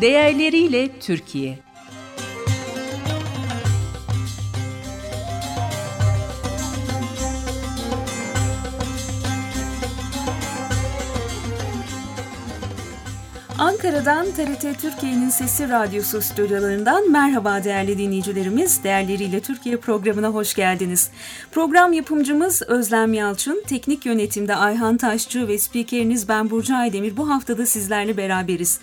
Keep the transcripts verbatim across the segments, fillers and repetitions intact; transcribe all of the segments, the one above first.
Değerleriyle Türkiye. Ankara'dan T R T Türkiye'nin Sesi Radyosu stüdyolarından merhaba değerli dinleyicilerimiz. Değerleriyle Türkiye programına hoş geldiniz. Program yapımcımız Özlem Yalçın, teknik yönetimde Ayhan Taşçı ve spikeriniz ben Burcu Aydemir. Bu haftada sizlerle beraberiz.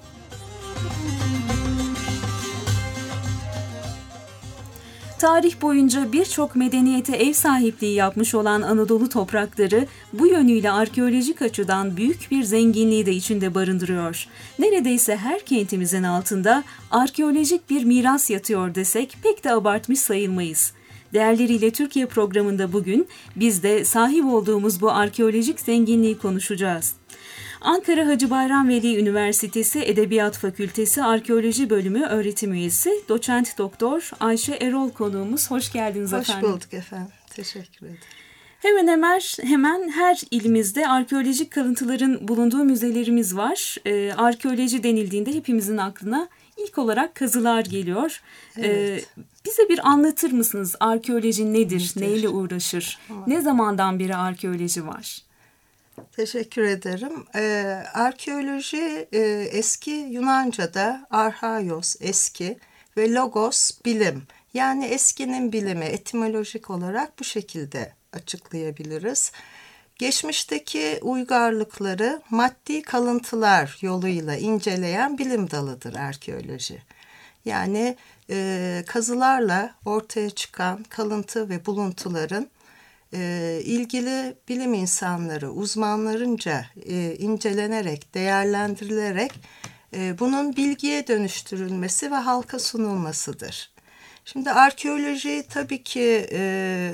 Tarih boyunca birçok medeniyete ev sahipliği yapmış olan Anadolu toprakları bu yönüyle arkeolojik açıdan büyük bir zenginliği de içinde barındırıyor. Neredeyse her kentimizin altında arkeolojik bir miras yatıyor desek pek de abartmış sayılmayız. Değerleriyle Türkiye programında bugün biz de sahip olduğumuz bu arkeolojik zenginliği konuşacağız. Ankara Hacı Bayram Veli Üniversitesi Edebiyat Fakültesi Arkeoloji Bölümü öğretim üyesi Doçent Doktor Ayşe Erol konuğumuz. Hoş geldiniz Hoş efendim. Hoş bulduk efendim. Teşekkür ederim. Hemen hemen hemen her ilimizde arkeolojik kalıntıların bulunduğu müzelerimiz var. Ee, arkeoloji denildiğinde hepimizin aklına ilk olarak kazılar geliyor. Evet. Ee, bize bir anlatır mısınız? Arkeoloji nedir? Nedir? Neyle uğraşır? Tamam. Ne zamandan beri arkeoloji var? Teşekkür ederim. Ee, arkeoloji e, eski Yunanca'da arhaios, eski ve logos, bilim. Yani eskinin bilimi, etimolojik olarak bu şekilde açıklayabiliriz. Geçmişteki uygarlıkları maddi kalıntılar yoluyla inceleyen bilim dalıdır arkeoloji. Yani e, kazılarla ortaya çıkan kalıntı ve buluntuların e, ilgili bilim insanları, uzmanlarınca e, incelenerek, değerlendirilerek e, bunun bilgiye dönüştürülmesi ve halka sunulmasıdır. Şimdi arkeoloji tabii ki e,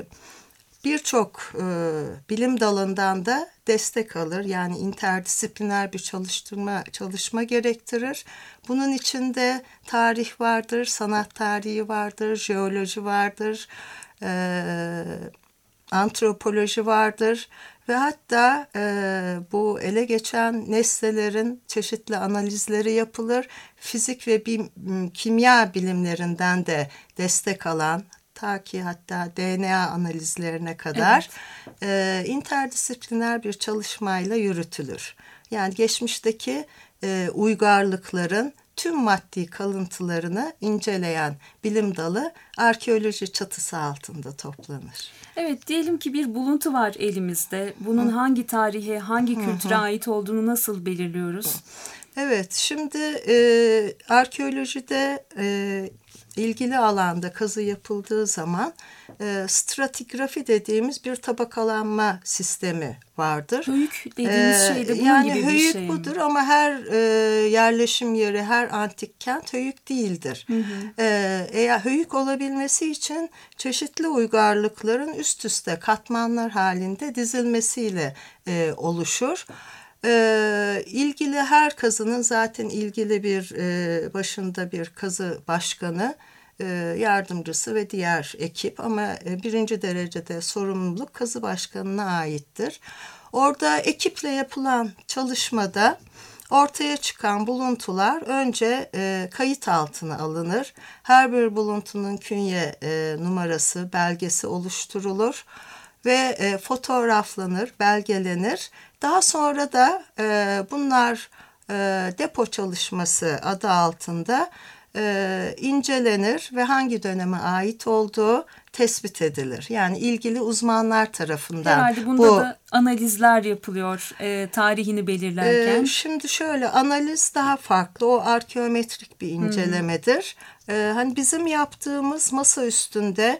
birçok e, bilim dalından da destek alır. Yani interdisipliner bir çalıştırma, çalışma gerektirir. Bunun içinde tarih vardır, sanat tarihi vardır, jeoloji vardır, e, antropoloji vardır ve hatta e, bu ele geçen nesnelerin çeşitli analizleri yapılır. Fizik ve bim, kimya bilimlerinden de destek alan, ta ki hatta D N A analizlerine kadar evet. e, interdisipliner bir çalışmayla yürütülür. Yani geçmişteki e, uygarlıkların tüm maddi kalıntılarını inceleyen bilim dalı arkeoloji çatısı altında toplanır. Evet, diyelim ki bir buluntu var elimizde. Bunun Hı. hangi tarihe, hangi kültüre Hı. ait olduğunu nasıl belirliyoruz? Evet, şimdi e, arkeolojide e, ilgili alanda kazı yapıldığı zaman e, stratigrafi dediğimiz bir tabakalanma sistemi vardır. Höyük dediğimiz ee, şey de bunun yani gibi bir höyük şey budur mi? Ama her e, yerleşim yeri, her antik kent höyük değildir. Hı hı. Ee, eğer höyük olabilmesi için çeşitli uygarlıkların üst üste katmanlar halinde dizilmesiyle e, oluşur. Ee, ilgili her kazının zaten ilgili bir e, başında bir kazı başkanı, e, yardımcısı ve diğer ekip ama e, birinci derecede sorumluluk kazı başkanına aittir. Orada ekiple yapılan çalışmada ortaya çıkan buluntular önce e, kayıt altına alınır. Her bir buluntunun künye e, numarası, belgesi oluşturulur ve e, fotoğraflanır, belgelenir. Daha sonra da e, bunlar e, depo çalışması adı altında e, incelenir ve hangi döneme ait olduğu tespit edilir. Yani ilgili uzmanlar tarafından. Herhalde bunda bu, da analizler yapılıyor e, tarihini belirlerken. E, şimdi şöyle, analiz daha farklı. O arkeometrik bir incelemedir. Hmm. E, hani bizim yaptığımız masa üstünde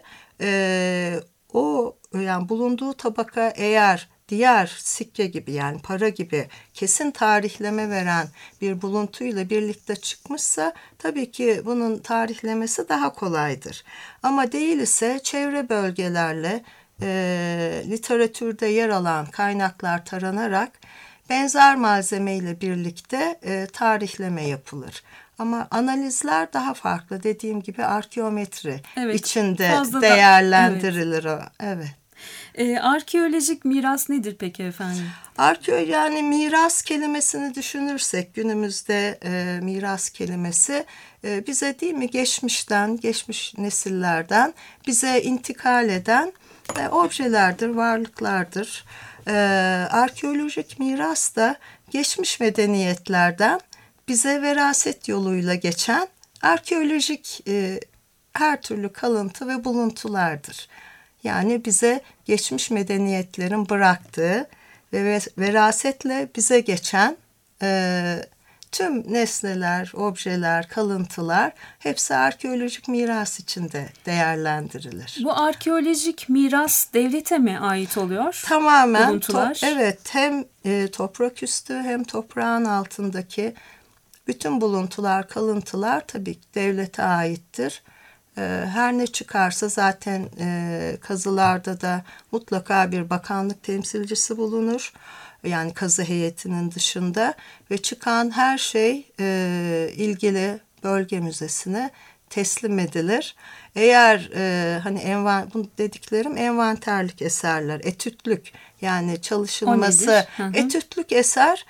e, o yani bulunduğu tabaka eğer diğer sikke gibi yani para gibi kesin tarihleme veren bir buluntuyla birlikte çıkmışsa tabii ki bunun tarihlemesi daha kolaydır. Ama değil ise çevre bölgelerle e, literatürde yer alan kaynaklar taranarak benzer malzemeyle birlikte e, tarihleme yapılır. Ama analizler daha farklı. Dediğim gibi arkeometri evet, içinde değerlendirilir. Da, evet. evet. E, arkeolojik miras nedir peki efendim? Arkeo yani miras kelimesini düşünürsek günümüzde e, miras kelimesi e, bize değil mi geçmişten, geçmiş nesillerden bize intikal eden e, objelerdir, varlıklardır. E, arkeolojik miras da geçmiş medeniyetlerden bize veraset yoluyla geçen arkeolojik e, her türlü kalıntı ve buluntulardır. Yani bize geçmiş medeniyetlerin bıraktığı ve verasetle bize geçen e, tüm nesneler, objeler, kalıntılar hepsi arkeolojik miras içinde değerlendirilir. Bu arkeolojik miras devlete mi ait oluyor? Tamamen, buluntular. To- evet, hem e, toprak üstü hem toprağın altındaki bütün buluntular, kalıntılar tabii ki devlete aittir. Her ne çıkarsa zaten e, kazılarda da mutlaka bir bakanlık temsilcisi bulunur. Yani kazı heyetinin dışında ve çıkan her şey e, ilgili bölge müzesine teslim edilir. Eğer e, hani envan, bu dediklerim envanterlik eserler, etütlük yani çalışılması, hı hı. etütlük eser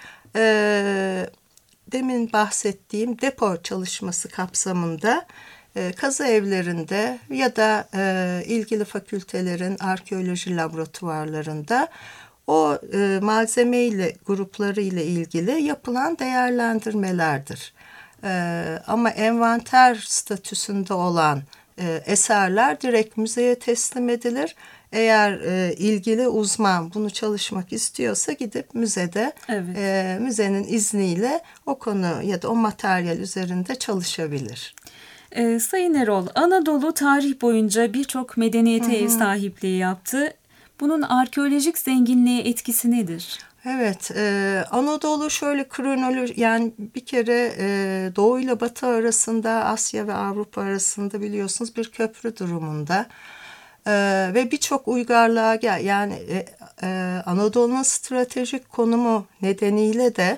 e, demin bahsettiğim depo çalışması kapsamında e, kazı evlerinde ya da e, ilgili fakültelerin arkeoloji laboratuvarlarında o e, malzeme ile grupları ile ilgili yapılan değerlendirmelerdir. E, ama envanter statüsünde olan e, eserler direkt müzeye teslim edilir. Eğer e, ilgili uzman bunu çalışmak istiyorsa gidip müzede evet. e, müzenin izniyle o konu ya da o materyal üzerinde çalışabilir. E, Sayın Erol, Anadolu tarih boyunca birçok medeniyete Hı hı. ev sahipliği yaptı. Bunun arkeolojik zenginliğe etkisi nedir? Evet, e, Anadolu şöyle kronoloji yani bir kere e, Doğu ile Batı arasında, Asya ve Avrupa arasında biliyorsunuz bir köprü durumunda. Ee, ve birçok uygarlığa gel yani e, e, Anadolu'nun stratejik konumu nedeniyle de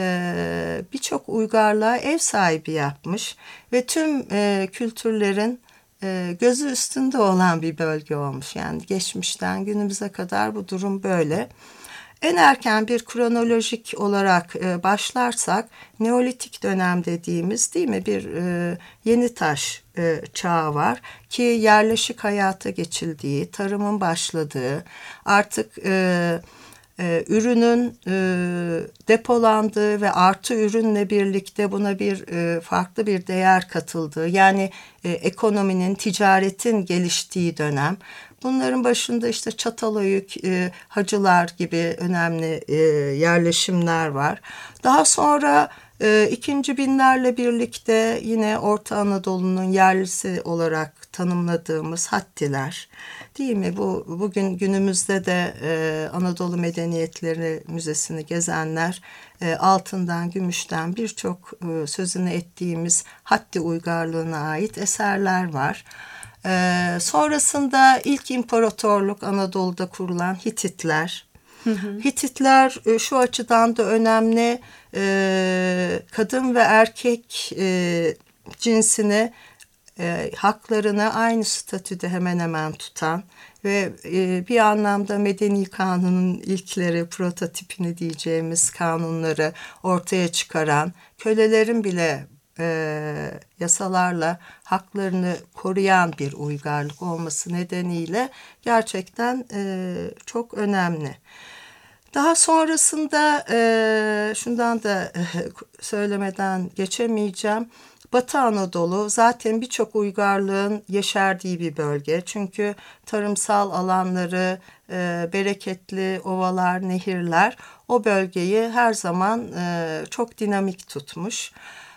e, birçok uygarlığa ev sahibi yapmış ve tüm e, kültürlerin e, gözü üstünde olan bir bölge olmuş. Yani geçmişten günümüze kadar bu durum böyle. En erken bir kronolojik olarak e, başlarsak Neolitik dönem dediğimiz değil mi bir e, yeni taş e, çağı var ki yerleşik hayata geçildiği, tarımın başladığı, artık e, e, ürünün e, depolandığı ve artı ürünle birlikte buna bir e, farklı bir değer katıldığı yani e, ekonominin, ticaretin geliştiği dönem. Bunların başında işte Çatalhöyük, e, Hacılar gibi önemli e, yerleşimler var. Daha sonra e, ikinci binlerle birlikte yine Orta Anadolu'nun yerlisi olarak tanımladığımız Hattiler, değil mi? Bu bugün günümüzde de e, Anadolu Medeniyetleri Müzesi'ni gezenler e, altından, gümüşten birçok e, sözünü ettiğimiz Hatti uygarlığına ait eserler var. Ee, sonrasında ilk imparatorluk Anadolu'da kurulan Hititler. Hı hı. Hititler e, şu açıdan da önemli, e, kadın ve erkek e, cinsini e, haklarını aynı statüde hemen hemen tutan ve e, bir anlamda medeni kanunun ilkleri, prototipini diyeceğimiz kanunları ortaya çıkaran, kölelerin bile E, yasalarla haklarını koruyan bir uygarlık olması nedeniyle gerçekten e, çok önemli. Daha sonrasında e, şundan da e, söylemeden geçemeyeceğim. Batı Anadolu zaten birçok uygarlığın yeşerdiği bir bölge. Çünkü tarımsal alanları, e, bereketli ovalar, nehirler o bölgeyi her zaman e, çok dinamik tutmuş.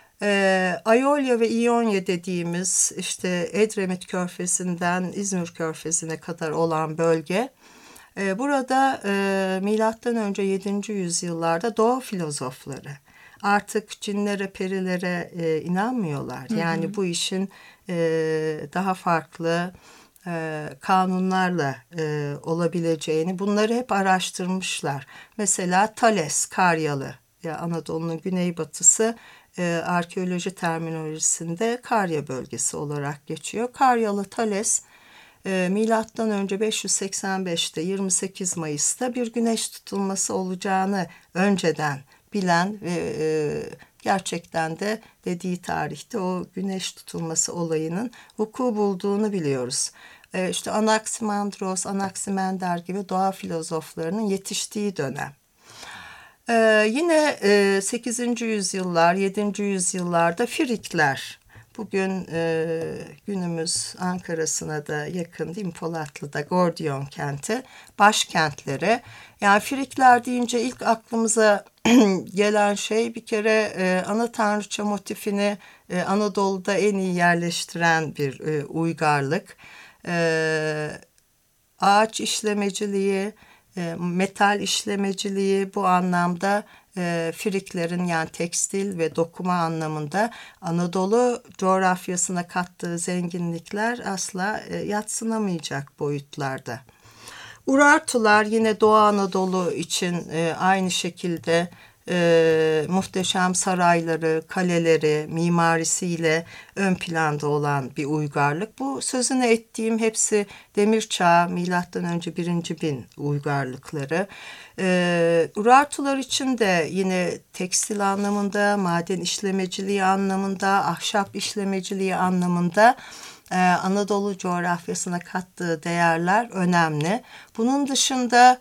E, Ayolya ve İonya dediğimiz işte Edremit Körfezi'nden İzmir Körfezi'ne kadar olan bölge. E, burada e, milattan önce yedinci yüzyıllarda Doğu filozofları artık cinlere, perilere e, inanmıyorlar. Hı hı. Yani bu işin e, daha farklı e, kanunlarla e, olabileceğini, bunları hep araştırmışlar. Mesela Thales, Karyalı, ya Anadolu'nun güneybatısı e, arkeoloji terminolojisinde Karya bölgesi olarak geçiyor. Karyalı Thales e, milattan önce beş yüz seksen beşte yirmi sekiz Mayıs'ta bir güneş tutulması olacağını önceden bilen ve e, gerçekten de dediği tarihte o güneş tutulması olayının vuku bulduğunu biliyoruz. E, işte Anaximandros, Anaximander gibi doğa filozoflarının yetiştiği dönem. Ee, yine e, sekizinci yüzyıllar, yedinci yüzyıllarda Frikler, bugün e, günümüz Ankara'sına da yakın değil mi, Polatlı'da Gordiyon kenti, başkentleri. Yani Frikler deyince ilk aklımıza gelen şey bir kere e, ana tanrıça motifini e, Anadolu'da en iyi yerleştiren bir e, uygarlık. E, ağaç işlemeciliği, metal işlemeciliği bu anlamda e, Friklerin yani tekstil ve dokuma anlamında Anadolu coğrafyasına kattığı zenginlikler asla e, yadsınamayacak boyutlarda. Urartular yine Doğu Anadolu için e, aynı şekilde e, muhteşem sarayları, kaleleri, mimarisiyle ön planda olan bir uygarlık. Bu sözünü ettiğim hepsi Demir Çağı, milattan önce birinci bin uygarlıkları. E, Urartular için de yine tekstil anlamında, maden işlemeciliği anlamında, ahşap işlemeciliği anlamında Ee, Anadolu coğrafyasına kattığı değerler önemli. Bunun dışında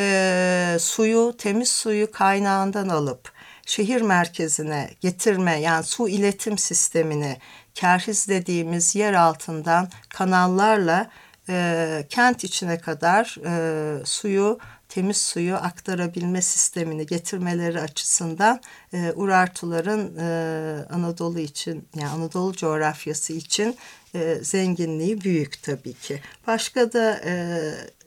e, suyu, temiz suyu kaynağından alıp şehir merkezine getirme, yani su iletim sistemini kerhiz dediğimiz yer altından kanallarla e, kent içine kadar e, suyu, temiz suyu aktarabilme sistemini getirmeleri açısından e, Urartuların e, Anadolu için, yani Anadolu coğrafyası için e, zenginliği büyük tabii ki. Başka da e,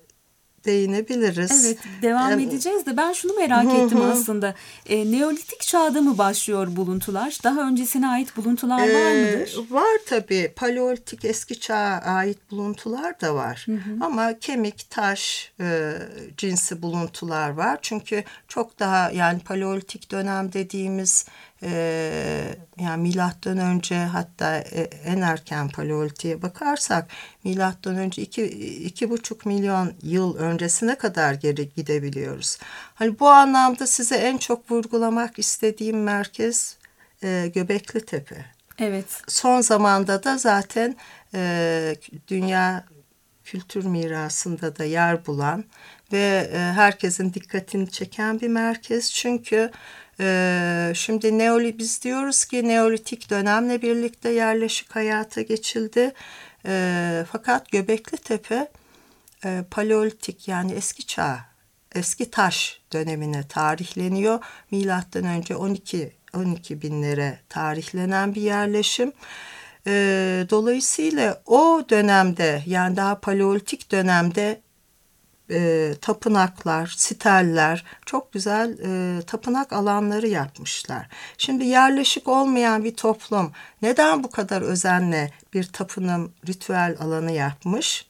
değinebiliriz. Evet, devam edeceğiz de ben şunu merak ettim aslında. E, Neolitik çağda mı başlıyor buluntular? Daha öncesine ait buluntular ee, var mıdır? Var tabii. Paleolitik eski çağa ait buluntular da var. Hı hı. Ama kemik, taş e, cinsi buluntular var. Çünkü çok daha, yani Paleolitik dönem dediğimiz e, yani milattan önce, hatta e, en erken Paleolitik'e bakarsak milattan önce iki, iki buçuk milyon yıl öncesine kadar geri gidebiliyoruz. Hani bu anlamda size en çok vurgulamak istediğim merkez e, Göbekli Tepe. Evet. Son zamanda da zaten e, dünya kültür mirasında da yer bulan ve e, herkesin dikkatini çeken bir merkez. Çünkü e, şimdi Neoli, biz diyoruz ki Neolitik dönemle birlikte yerleşik hayata geçildi. E, fakat Göbekli Tepe e, Paleolitik, yani eski çağ, eski taş dönemine tarihleniyor. Milattan önce on iki on iki binlere tarihlenen bir yerleşim. E, dolayısıyla o dönemde, yani daha Paleolitik dönemde e, tapınaklar, siteller, çok güzel e, tapınak alanları yapmışlar. Şimdi yerleşik olmayan bir toplum neden bu kadar özenle bir tapınım, ritüel alanı yapmış?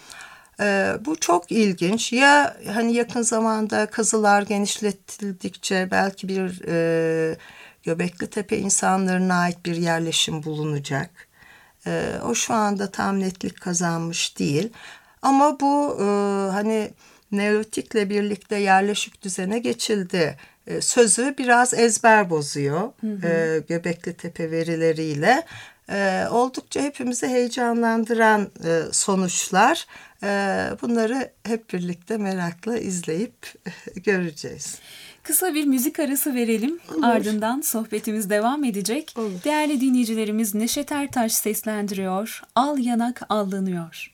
Ee, bu çok ilginç. Ya hani yakın zamanda kazılar genişletildikçe belki bir e, Göbekli Tepe insanlarına ait bir yerleşim bulunacak. Ee, o şu anda tam netlik kazanmış değil. Ama bu e, hani Neolitik'le birlikte yerleşik düzene geçildi e, sözü biraz ezber bozuyor. Hı hı. E, Göbekli Tepe verileriyle. E, oldukça hepimizi heyecanlandıran e, sonuçlar. E, bunları hep birlikte merakla izleyip e, göreceğiz. Kısa bir müzik arası verelim. Olur. Ardından sohbetimiz devam edecek. Olur. Değerli dinleyicilerimiz, Neşet Ertaş seslendiriyor. Al yanak allanıyor.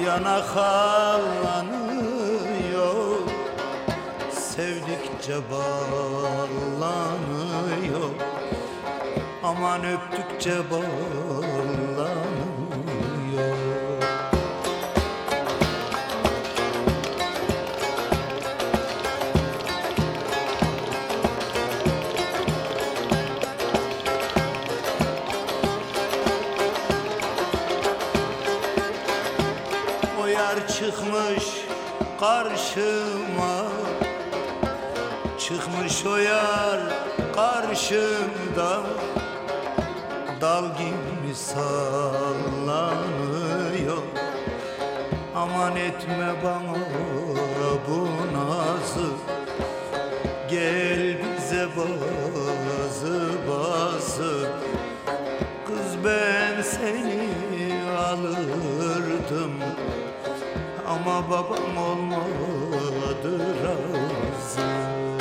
yana hallanıyor, sevdikçe bağlanıyor, aman öptükçe bağlanıyor. O yar çıkmış karşıma, çıkmış o yar karşımda, dal gibi sallanıyor, aman etme bana bu nazı, gel bize bazı bazı, kız ben seni alırdım, ama babam olmadı razı.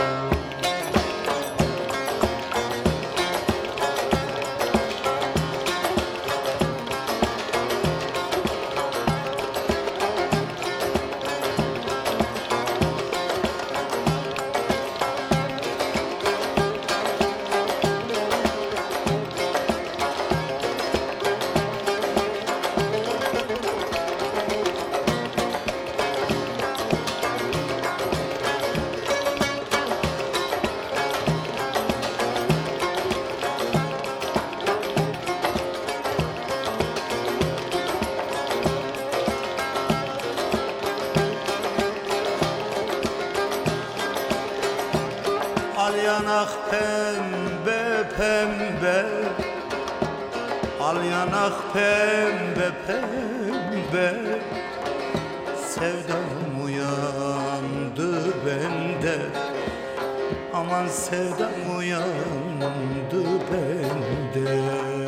Al yanak pembe pembe, al yanak pembe pembe, sevdam uyandı bende, aman sevdam uyandı bende.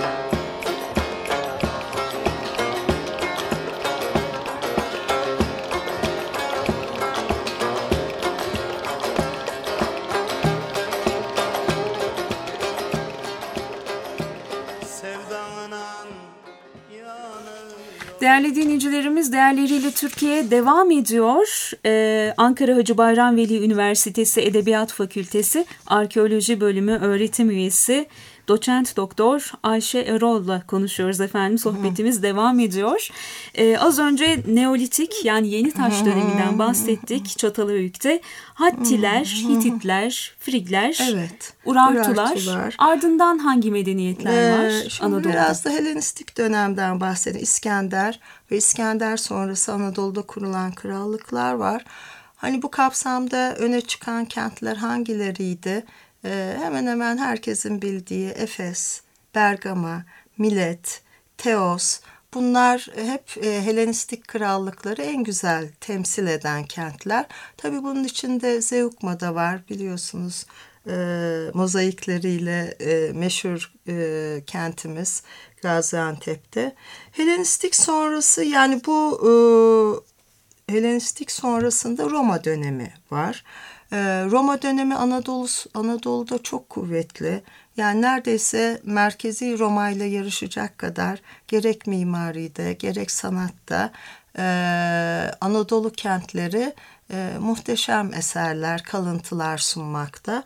Değerli dinleyicilerimiz, Değerleriyle Türkiye devam ediyor. Ee, Ankara Hacı Bayram Veli Üniversitesi Edebiyat Fakültesi Arkeoloji Bölümü öğretim üyesi Doçent Doktor Ayşe Erol'la konuşuyoruz efendim. Sohbetimiz hmm. devam ediyor. Ee, az önce Neolitik, yani Yeni Taş döneminden bahsettik Çatalhöyük'te. Hattiler, Hititler, Frigler, evet, Urartular. Urartular. Ardından hangi medeniyetler var ee, şimdi Anadolu'da? Biraz da Helenistik dönemden bahsedelim. İskender ve İskender sonrası Anadolu'da kurulan krallıklar var. Hani bu kapsamda öne çıkan kentler hangileriydi? Ee, hemen hemen herkesin bildiği Efes, Bergama, Milet, Teos, bunlar hep e, Helenistik krallıkları en güzel temsil eden kentler. Tabii bunun içinde Zeugma da var, biliyorsunuz, e, mozaikleriyle e, meşhur e, kentimiz Gaziantep'te. Helenistik sonrası, yani bu e, Helenistik sonrasında Roma dönemi var. Roma dönemi Anadolu Anadolu'da çok kuvvetli. Yani neredeyse merkezi Roma ile yarışacak kadar gerek mimaride gerek sanatta e, Anadolu kentleri e, muhteşem eserler, kalıntılar sunmakta.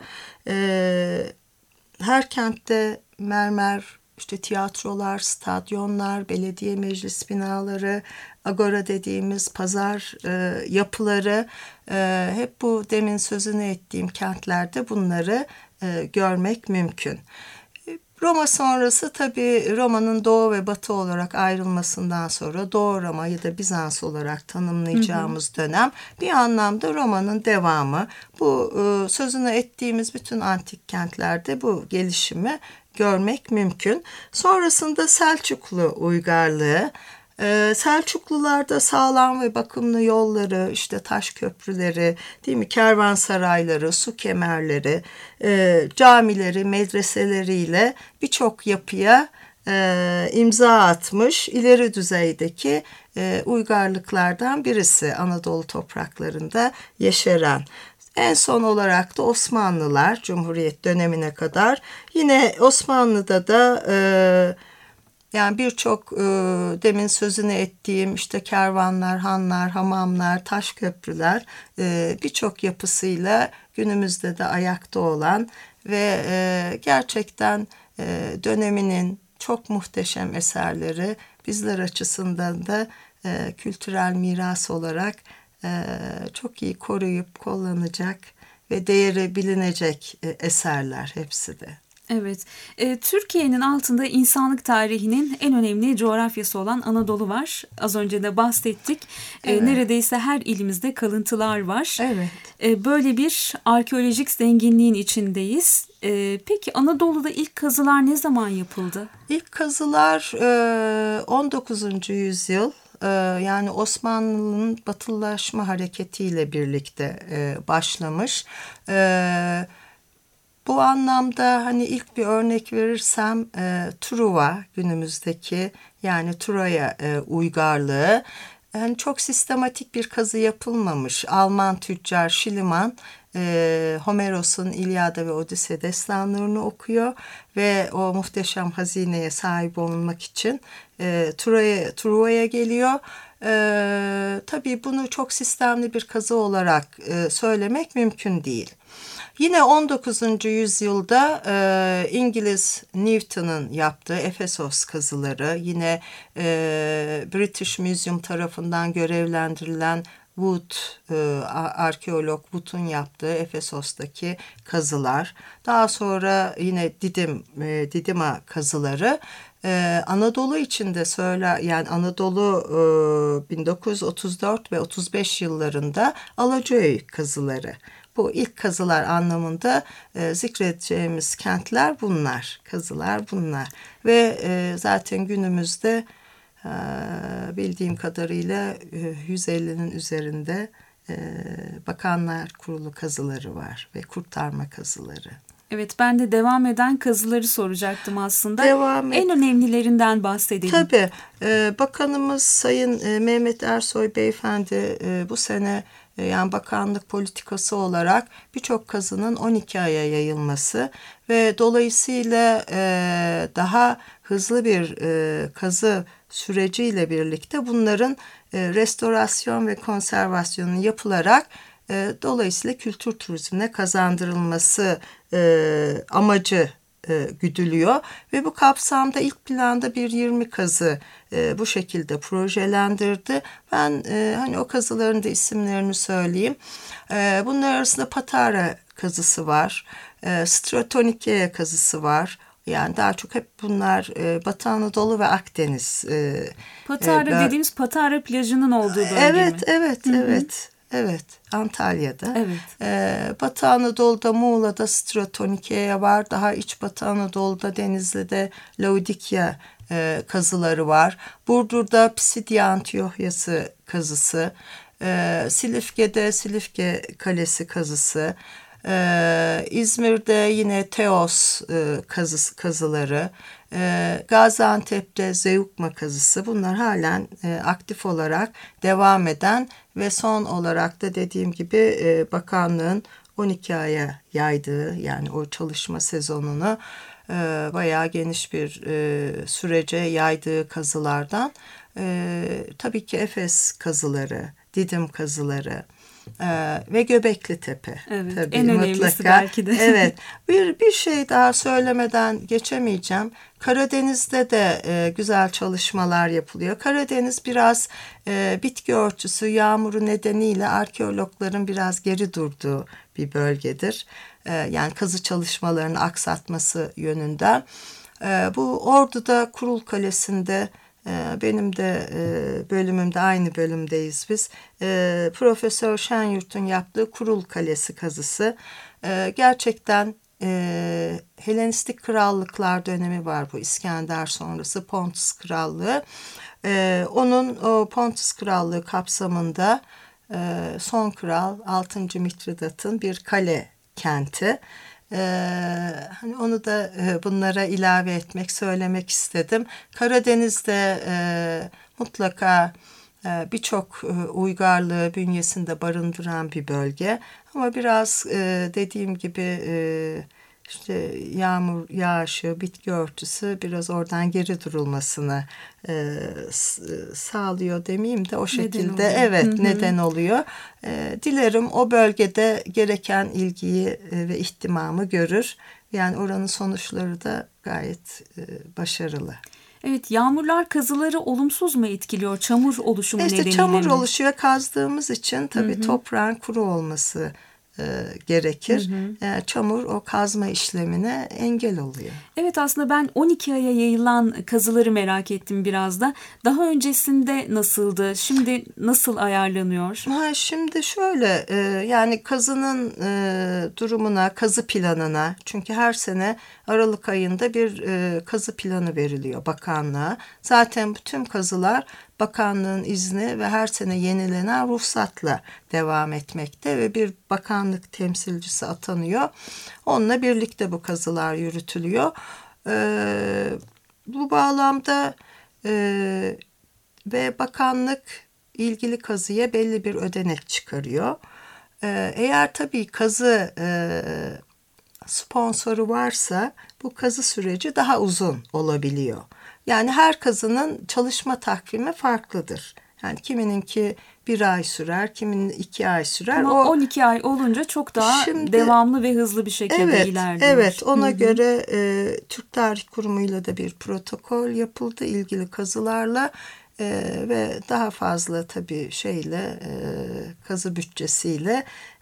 E, her kentte mermer, işte tiyatrolar, stadyumlar, belediye meclis binaları, agora dediğimiz pazar e, yapıları, e, hep bu demin sözünü ettiğim kentlerde bunları e, görmek mümkün. Roma sonrası tabii Roma'nın Doğu ve Batı olarak ayrılmasından sonra Doğu Roma ya da Bizans olarak tanımlayacağımız hı hı. dönem bir anlamda Roma'nın devamı. Bu e, sözünü ettiğimiz bütün antik kentlerde bu gelişimi görmek mümkün. Sonrasında Selçuklu uygarlığı. Ee, Selçuklularda sağlam ve bakımlı yolları, işte taş köprüleri, değil mi, kervansarayları, su kemerleri, e, camileri, medreseleriyle birçok yapıya e, imza atmış ileri düzeydeki e, uygarlıklardan birisi Anadolu topraklarında yeşeren. En son olarak da Osmanlılar, Cumhuriyet dönemine kadar. Yine Osmanlı'da da e, Yani birçok e, demin sözünü ettiğim işte kervanlar, hanlar, hamamlar, taş köprüler e, birçok yapısıyla günümüzde de ayakta olan ve e, gerçekten e, döneminin çok muhteşem eserleri bizler açısından da e, kültürel miras olarak e, çok iyi koruyup kullanacak ve değeri bilinecek e, eserler hepsi de. Evet, e, Türkiye'nin altında insanlık tarihinin en önemli coğrafyası olan Anadolu var. Az önce de bahsettik. Evet. E, neredeyse her ilimizde kalıntılar var. Evet. E, böyle bir arkeolojik zenginliğin içindeyiz. E, peki Anadolu'da ilk kazılar ne zaman yapıldı? İlk kazılar e, on dokuzuncu yüzyıl. Yani Osmanlı'nın batılılaşma hareketiyle birlikte başlamış. Bu anlamda hani ilk bir örnek verirsem Truva günümüzdeki yani Troya uygarlığı. Yani çok sistematik bir kazı yapılmamış. Alman tüccar Schliemann e, Homeros'un İlyada ve Odise destanlarını okuyor ve o muhteşem hazineye sahip olmak için e, Troya, Truva'ya geliyor. E, tabii bunu çok sistemli bir kazı olarak e, söylemek mümkün değil. Yine on dokuzuncu yüzyılda e, İngiliz Newton'un yaptığı Efesos kazıları, yine e, British Museum tarafından görevlendirilen Wood, e, arkeolog Wood'un yaptığı Efesos'taki kazılar, daha sonra yine Didim, e, Didima kazıları, Ee, Anadolu içinde söyle yani Anadolu e, bin dokuz yüz otuz dört ve otuz beş yıllarında Alacaöy kazıları. Bu ilk kazılar anlamında e, zikredeceğimiz kentler bunlar, kazılar bunlar ve e, zaten günümüzde e, bildiğim kadarıyla e, yüz ellinin üzerinde e, Bakanlar Kurulu kazıları var ve kurtarma kazıları. Evet, ben de devam eden kazıları soracaktım aslında. Devam et. En önemlilerinden bahsedelim. Tabii. E, Bakanımız Sayın e, Mehmet Ersoy Beyefendi e, bu sene e, yani bakanlık politikası olarak birçok kazının on iki aya yayılması ve dolayısıyla e, daha hızlı bir e, kazı süreciyle birlikte bunların e, restorasyon ve konservasyonu yapılarak e, dolayısıyla kültür turizmine kazandırılması e, amacı e, güdülüyor ve bu kapsamda ilk planda bir yirmi kazı e, bu şekilde projelendirdi. Ben e, hani o kazıların da isimlerini söyleyeyim. E, bunlar arasında Patara kazısı var, e, Stratonikeia kazısı var. Yani daha çok hep bunlar e, Batı Anadolu ve Akdeniz. E, Patara e, dediğimiz Patara plajının olduğu bölge evet, mi? Evet, evet, evet. Evet, Antalya'da. Evet. Ee, Batı Anadolu'da Muğla'da Stratonikeia var. Daha iç Batı Anadolu'da Denizli'de Laodikya e, kazıları var. Burdur'da Pisidia Antiohyası kazısı. Ee, Silifke'de Silifke Kalesi kazısı. Ee, İzmir'de yine Teos e, kazısı, kazıları. Ee, Gaziantep'te Zeugma kazısı. Bunlar halen e, aktif olarak devam eden ve son olarak da dediğim gibi e, bakanlığın on iki aya yaydığı yani o çalışma sezonunu e, bayağı geniş bir e, sürece yaydığı kazılardan e, tabii ki Efes kazıları, Didim kazıları e, ve Göbekli Tepe. Evet, tabii, en önemlisi mutlaka. belki de. Evet, bir bir şey daha söylemeden geçemeyeceğim. Karadeniz'de de e, güzel çalışmalar yapılıyor. Karadeniz biraz e, bitki örtüsü, yağmuru nedeniyle arkeologların biraz geri durduğu bir bölgedir. E, yani kazı çalışmalarını aksatması yönünden. E, bu Ordu'da Kurul Kalesi'nde e, benim de e, bölümümde aynı bölümdeyiz biz. E, Profesör Şenyurt'un yaptığı Kurul Kalesi kazısı e, gerçekten E, Helenistik krallıklar dönemi var bu İskender sonrası Pontus Krallığı. E, onun o Pontus Krallığı kapsamında e, son kral altıncı Mitridat'ın bir kale kenti. E, hani onu da e, bunlara ilave etmek, söylemek istedim. Karadeniz'de e, mutlaka e, birçok e, uygarlığı bünyesinde barındıran bir bölge. Ama biraz e, dediğim gibi e, işte yağmur yağışı, bitki örtüsü biraz oradan geri durulmasını e, sağlıyor demeyeyim de o şekilde neden evet hı hı. neden oluyor. E, dilerim o bölgede gereken ilgiyi e, ve ihtimamı görür. Yani oranın sonuçları da gayet e, başarılı. Evet, yağmurlar kazıları olumsuz mu etkiliyor? Çamur oluşumu işte nedeniyle çamur mi? oluşuyor kazdığımız için tabii Hı hı. toprağın kuru olması e, gerekir. Hı hı. E, çamur o kazma işlemine engel oluyor. Evet, aslında ben on iki aya yayılan kazıları merak ettim biraz da. Daha öncesinde nasıldı? Şimdi nasıl ayarlanıyor? Ha, şimdi şöyle e, yani kazının e, durumuna, kazı planına, çünkü her sene Aralık ayında bir e, kazı planı veriliyor bakanlığa. Zaten bütün kazılar bakanlığın izni ve her sene yenilenen ruhsatla devam etmekte ve bir bakanlık temsilcisi atanıyor. Onunla birlikte bu kazılar yürütülüyor. E, bu bağlamda e, ve bakanlık ilgili kazıya belli bir ödenek çıkarıyor. Ee, eğer tabii kazı e, sponsoru varsa bu kazı süreci daha uzun olabiliyor. Yani her kazının çalışma takvimi farklıdır. Yani kimininki bir ay sürer, kiminin iki ay sürer. Ama o on iki ay olunca çok daha Şimdi, devamlı ve hızlı bir şekilde evet, ilerliyor. Evet, ona Hı hı. göre e, Türk Tarih Kurumu'yla da bir protokol yapıldı ilgili kazılarla. Ee, ve daha fazla tabii şeyle e, kazı bütçesiyle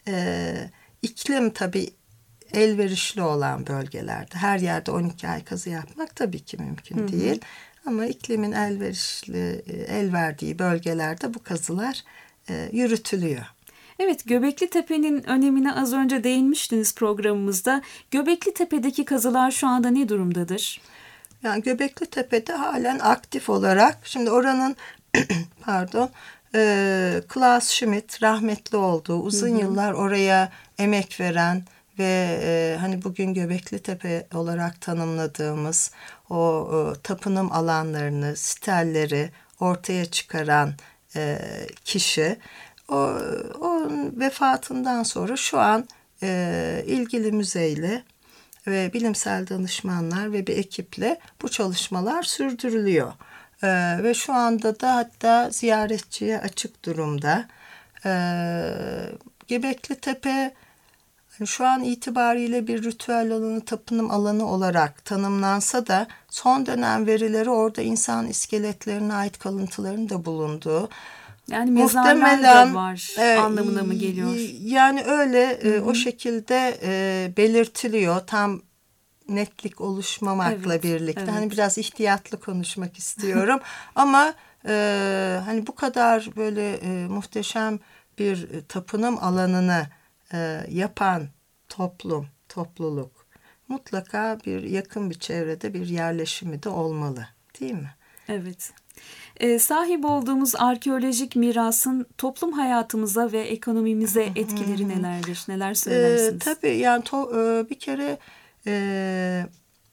e, iklim tabii elverişli olan bölgelerde her yerde on iki ay kazı yapmak tabii ki mümkün Hı hı. değil. Ama iklimin elverişli el verdiği bölgelerde bu kazılar e, yürütülüyor. Evet, Göbekli Tepe'nin önemine az önce değinmiştiniz programımızda. Göbekli Tepe'deki kazılar şu anda ne durumdadır? Yani Göbekli Tepe'de halen aktif olarak, şimdi oranın pardon e, Klaus Schmidt rahmetli olduğu, uzun hı hı. yıllar oraya emek veren ve e, hani bugün Göbekli Tepe olarak tanımladığımız o e, tapınım alanlarını, sitelleri ortaya çıkaran e, kişi, o onun vefatından sonra şu an e, ilgili müzeyle ve bilimsel danışmanlar ve bir ekiple bu çalışmalar sürdürülüyor. Ee, ve şu anda da hatta ziyaretçiye açık durumda. Ee, Göbekli Tepe şu an itibariyle bir ritüel alanı, tapınım alanı olarak tanımlansa da son dönem verileri orada insan iskeletlerine ait kalıntıların da bulunduğu. Yani mezarlar da var e, anlamına mı geliyor? Yani öyle e, o şekilde e, belirtiliyor. Tam netlik oluşmamakla evet, birlikte. Evet. Hani biraz ihtiyatlı konuşmak istiyorum. Ama e, hani bu kadar böyle e, muhteşem bir e, tapınım alanını e, yapan toplum, topluluk mutlaka bir yakın bir çevrede bir yerleşimi de olmalı, değil mi? Evet. E, sahip olduğumuz arkeolojik mirasın toplum hayatımıza ve ekonomimize etkileri nelerdir? Neler söylersiniz? E, tabii yani to, e, bir kere e,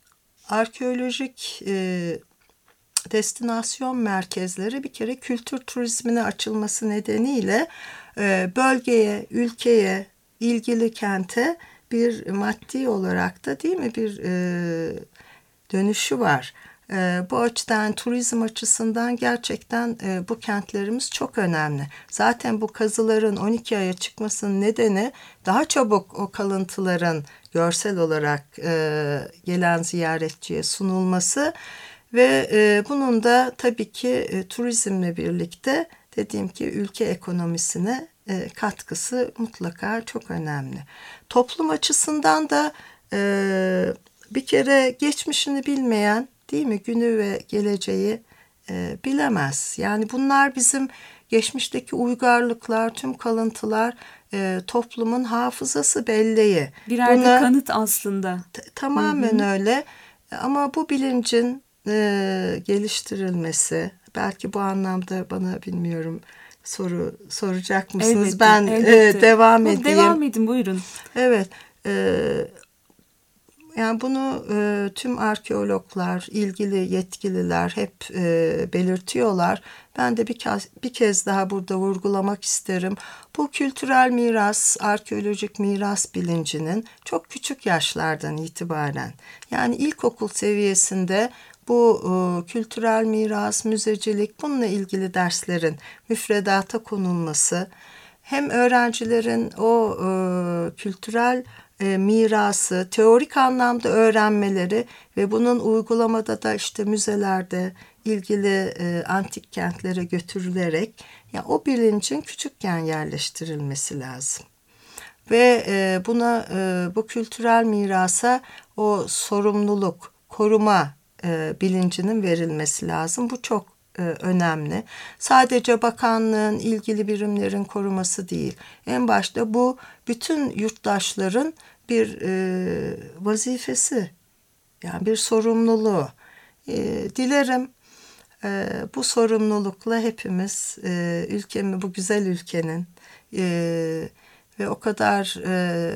arkeolojik e, destinasyon merkezleri bir kere kültür turizmine açılması nedeniyle e, bölgeye, ülkeye, ilgili kente bir maddi olarak da değil mi bir e, dönüşü var. E, bu açıdan turizm açısından gerçekten e, bu kentlerimiz çok önemli. Zaten bu kazıların on iki aya çıkmasının nedeni daha çabuk o kalıntıların görsel olarak e, gelen ziyaretçiye sunulması ve e, bunun da tabii ki e, turizmle birlikte dediğim ki ülke ekonomisine e, katkısı mutlaka çok önemli. Toplum açısından da e, bir kere geçmişini bilmeyen değil mi günü ve geleceği e, bilemez. Yani bunlar bizim geçmişteki uygarlıklar, tüm kalıntılar e, toplumun hafızası belleği. Birer Buna, bir kanıt aslında. T- tamamen hı hı. öyle. Ama bu bilincin e, geliştirilmesi, belki bu anlamda bana bilmiyorum soru soracak mısınız? Elbette, ben elbette. E, devam edeyim. Devam edin, buyurun. Evet. E, Yani bunu e, tüm arkeologlar, ilgili yetkililer hep e, belirtiyorlar. Ben de bir kez, bir kez daha burada vurgulamak isterim. Bu kültürel miras, arkeolojik miras bilincinin çok küçük yaşlardan itibaren, yani ilkokul seviyesinde bu e, kültürel miras, müzecilik, bununla ilgili derslerin müfredata konulması, hem öğrencilerin o e, kültürel e, mirası teorik anlamda öğrenmeleri ve bunun uygulamada da işte müzelerde ilgili e, antik kentlere götürülerek ya o bilincin küçükken yerleştirilmesi lazım. Ve e, buna e, bu kültürel mirasa o sorumluluk, koruma e, bilincinin verilmesi lazım. Bu çok e, önemli. Sadece bakanlığın, ilgili birimlerin koruması değil. En başta bu bütün yurttaşların bir e, vazifesi, yani bir sorumluluğu. E, dilerim e, bu sorumlulukla hepimiz e, ülkemi, bu güzel ülkenin e, ve o kadar e,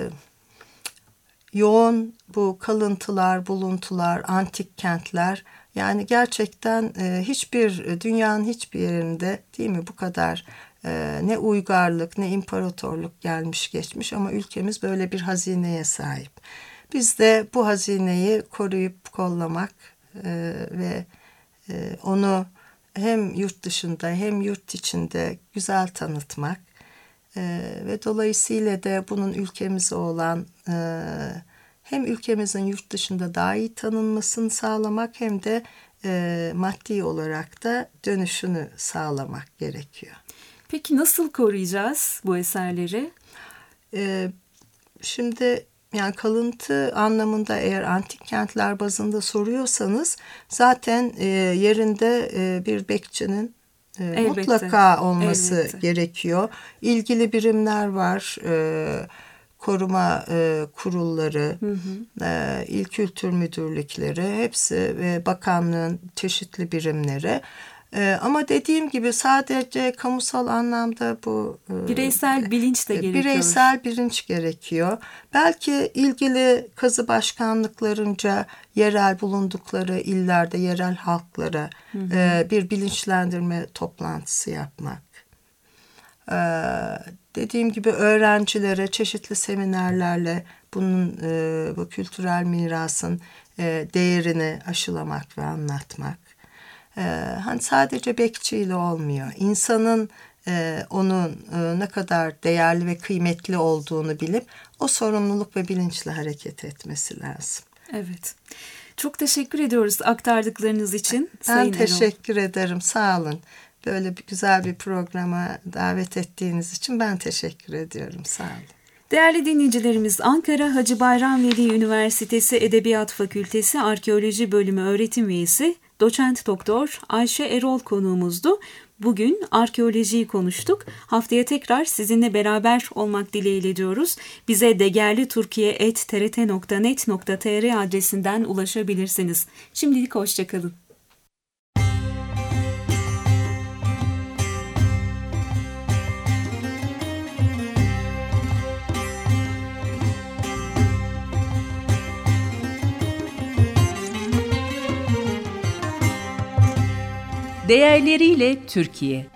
yoğun bu kalıntılar, buluntular, antik kentler, yani gerçekten e, hiçbir dünyanın hiçbir yerinde değil mi bu kadar e, ne uygarlık ne imparatorluk gelmiş geçmiş, ama ülkemiz böyle bir hazineye sahip. Biz de bu hazineyi koruyup kollamak e, ve e, onu hem yurt dışında hem yurt içinde güzel tanıtmak e, ve dolayısıyla da bunun ülkemize olan e, hem ülkemizin yurt dışında daha iyi tanınmasını sağlamak hem de e, maddi olarak da dönüşünü sağlamak gerekiyor. Peki nasıl koruyacağız bu eserleri? E, şimdi yani kalıntı anlamında eğer antik kentler bazında soruyorsanız zaten e, yerinde e, bir bekçinin e, Elbette, mutlaka olması elbette. gerekiyor. İlgili birimler var. E, koruma e, kurulları, hı hı. E, İl Kültür Müdürlükleri, hepsi ve bakanlığın çeşitli birimleri. E, ama dediğim gibi sadece kamusal anlamda bu e, bireysel bilinç de gerekiyor. Bireysel bilinç gerekiyor. Belki ilgili kazı başkanlıklarınca yerel bulundukları illerde yerel halklara hı hı. E, bir bilinçlendirme toplantısı yapmak. E, dediğim gibi öğrencilere çeşitli seminerlerle bunun e, bu kültürel mirasın e, değerini aşılamak ve anlatmak. E, hani sadece bekçiyle olmuyor. İnsanın e, onun e, ne kadar değerli ve kıymetli olduğunu bilip o sorumluluk ve bilinçle hareket etmesi lazım. Evet. Çok teşekkür ediyoruz aktardıklarınız için. Ben Sayın teşekkür Erol. ederim. Sağ olun. Böyle bir güzel bir programa davet ettiğiniz için ben teşekkür ediyorum. Sağ olun. Değerli dinleyicilerimiz, Ankara Hacı Bayram Veli Üniversitesi Edebiyat Fakültesi Arkeoloji Bölümü öğretim üyesi Doçent Doktor Ayşe Erol konuğumuzdu. Bugün arkeolojiyi konuştuk. Haftaya tekrar sizinle beraber olmak dileğiyle diyoruz. Bize degerliturkiye at t r t nokta net nokta t r adresinden ulaşabilirsiniz. Şimdilik hoşçakalın. Değerleriyle Türkiye.